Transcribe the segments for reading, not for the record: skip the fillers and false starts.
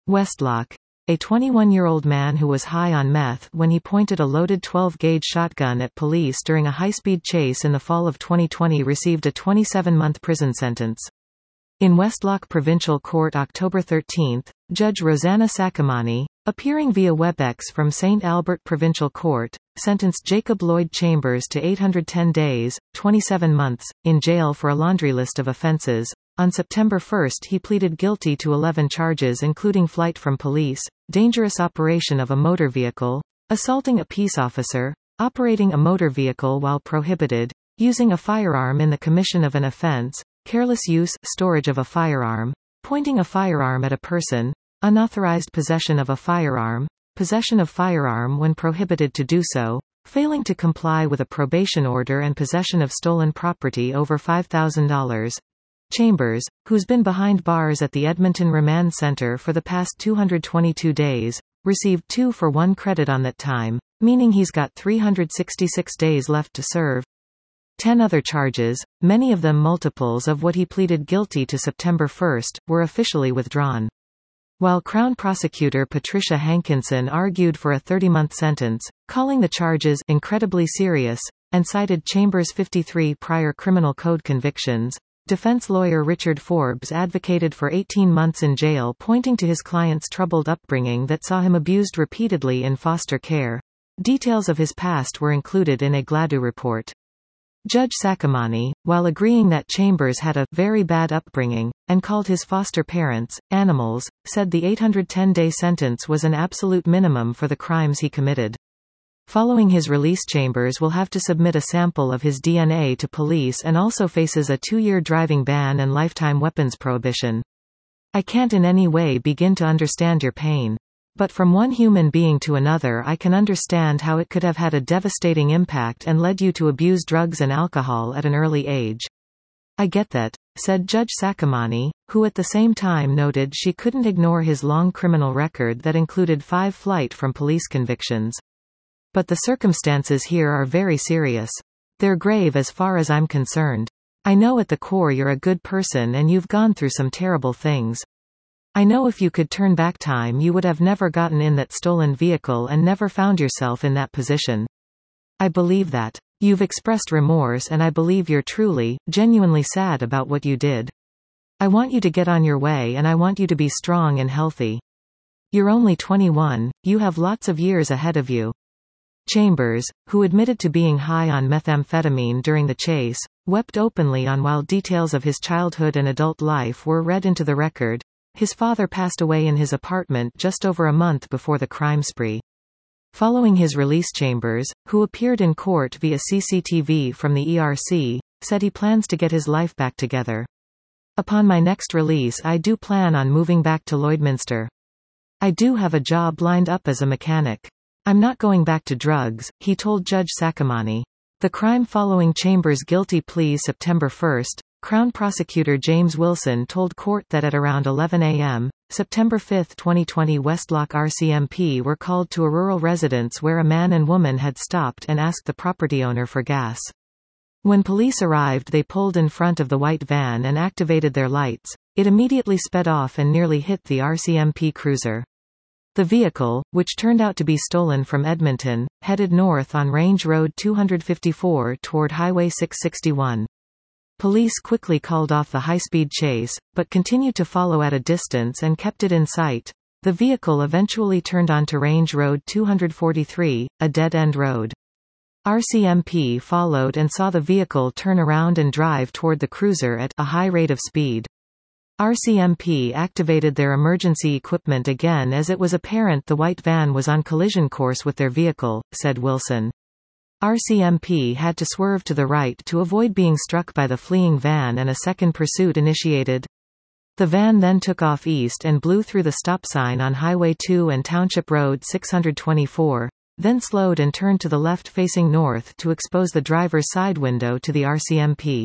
Westlock. A 21-year-old man who was high on meth when he pointed a loaded 12-gauge shotgun at police during a high-speed chase in the fall of 2020 received a 27-month prison sentence. In Westlock Provincial Court October 13, Judge Rosanna Sacamani, appearing via WebEx from St. Albert Provincial Court, sentenced Jacob Lloyd Chambers to 810 days, 27 months, in jail for a laundry list of offenses. On September 1 he pleaded guilty to 11 charges including flight from police, dangerous operation of a motor vehicle, assaulting a peace officer, operating a motor vehicle while prohibited, using a firearm in the commission of an offense, careless use, storage of a firearm, pointing a firearm at a person, unauthorized possession of a firearm, possession of firearm when prohibited to do so, failing to comply with a probation order and possession of stolen property over $5,000. Chambers, who's been behind bars at the Edmonton Remand Center for the past 222 days, received 2 for 1 credit on that time, meaning he's got 366 days left to serve. 10 other charges, many of them multiples of what he pleaded guilty to September 1, were officially withdrawn. While Crown Prosecutor Patricia Hankinson argued for a 30-month sentence, calling the charges incredibly serious, and cited Chambers' 53 prior criminal code convictions, defense lawyer Richard Forbes advocated for 18 months in jail, pointing to his client's troubled upbringing that saw him abused repeatedly in foster care. Details of his past were included in a Gladue report. Judge Sacamani, while agreeing that Chambers had a very bad upbringing, and called his foster parents animals, said the 810-day sentence was an absolute minimum for the crimes he committed. Following his release, Chambers will have to submit a sample of his DNA to police and also faces a 2-year driving ban and lifetime weapons prohibition. I can't in any way begin to understand your pain. But from one human being to another I can understand how it could have had a devastating impact and led you to abuse drugs and alcohol at an early age. I get that, said Judge Sacamani, who at the same time noted she couldn't ignore his long criminal record that included 5 flight from police convictions. But the circumstances here are very serious. They're grave as far as I'm concerned. I know at the core you're a good person and you've gone through some terrible things. I know if you could turn back time you would have never gotten in that stolen vehicle and never found yourself in that position. I believe that. You've expressed remorse and I believe you're truly, genuinely sad about what you did. I want you to get on your way and I want you to be strong and healthy. You're only 21, you have lots of years ahead of you. Chambers, who admitted to being high on methamphetamine during the chase, wept openly on while details of his childhood and adult life were read into the record. His father passed away in his apartment just over a month before the crime spree. Following his release, Chambers, who appeared in court via CCTV from the ERC, said he plans to get his life back together. Upon my next release I do plan on moving back to Lloydminster. I do have a job lined up as a mechanic. I'm not going back to drugs, he told Judge Sacamani. The crime following Chambers' guilty plea September 1, Crown Prosecutor James Wilson told court that at around 11 a.m., September 5, 2020 Westlock RCMP were called to a rural residence where a man and woman had stopped and asked the property owner for gas. When police arrived they pulled in front of the white van and activated their lights. It immediately sped off and nearly hit the RCMP cruiser. The vehicle, which turned out to be stolen from Edmonton, headed north on Range Road 254 toward Highway 661. Police quickly called off the high-speed chase, but continued to follow at a distance and kept it in sight. The vehicle eventually turned onto Range Road 243, a dead-end road. RCMP followed and saw the vehicle turn around and drive toward the cruiser at a high rate of speed. RCMP activated their emergency equipment again as it was apparent the white van was on collision course with their vehicle, said Wilson. RCMP had to swerve to the right to avoid being struck by the fleeing van and a second pursuit initiated. The van then took off east and blew through the stop sign on Highway 2 and Township Road 624, then slowed and turned to the left facing north to expose the driver's side window to the RCMP.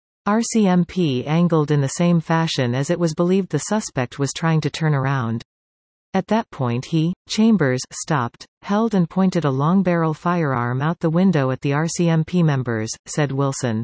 RCMP angled in the same fashion as it was believed the suspect was trying to turn around. At that point Chambers, stopped, held and pointed a long-barrel firearm out the window at the RCMP members, said Wilson.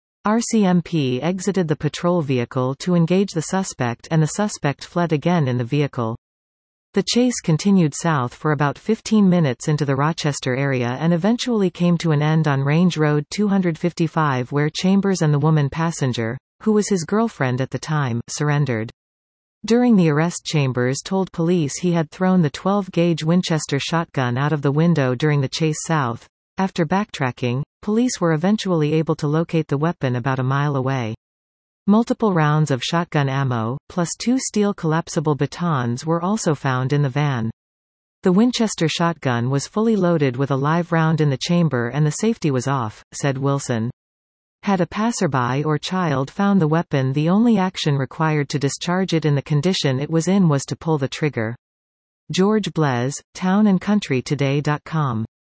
RCMP exited the patrol vehicle to engage the suspect and the suspect fled again in the vehicle. The chase continued south for about 15 minutes into the Rochester area and eventually came to an end on Range Road 255 where Chambers and the woman passenger, who was his girlfriend at the time, surrendered. During the arrest, Chambers told police he had thrown the 12-gauge Winchester shotgun out of the window during the chase south. After backtracking, police were eventually able to locate the weapon about a mile away. Multiple rounds of shotgun ammo, plus 2 steel collapsible batons were also found in the van. The Winchester shotgun was fully loaded with a live round in the chamber and the safety was off, said Wilson. Had a passerby or child found the weapon, the only action required to discharge it in the condition it was in was to pull the trigger. George Blez, townandcountrytoday.com